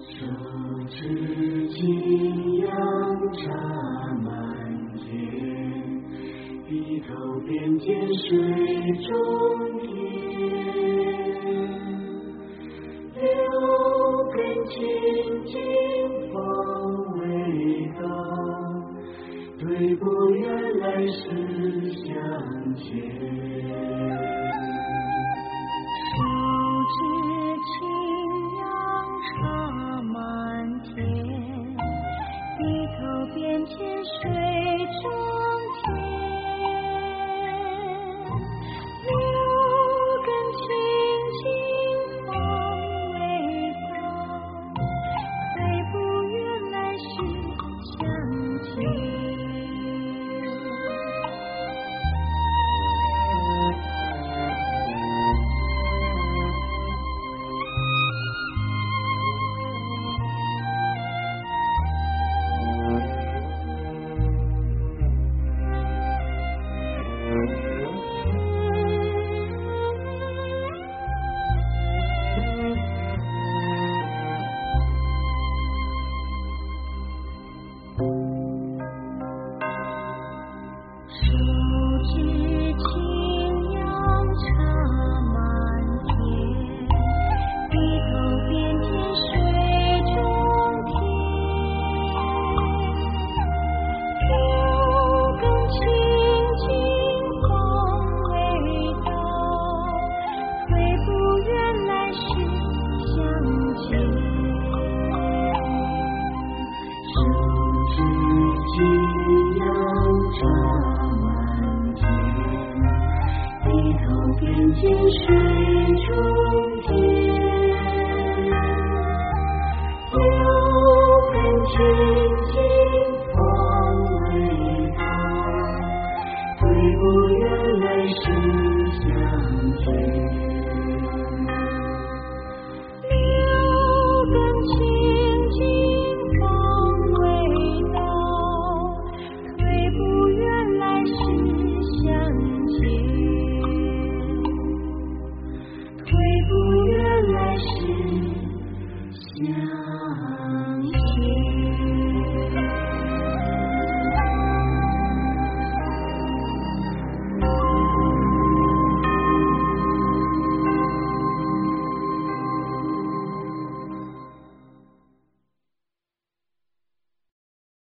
手持金阳插满天，低头便见水中天。六根清净方为道，对不原来是相见。 手持清阳插满天，低头便见水中天。六根清净方为道，虽不原来是相见。手持清阳插满天，低头便见水中天。六根清净方为道，虽不原来是相见。 手持金阳插满天，低头便见水中天。六根清净方为道，虽不原来是相见。 六根清净方为道，虽不原来是相见。 虽不原来是相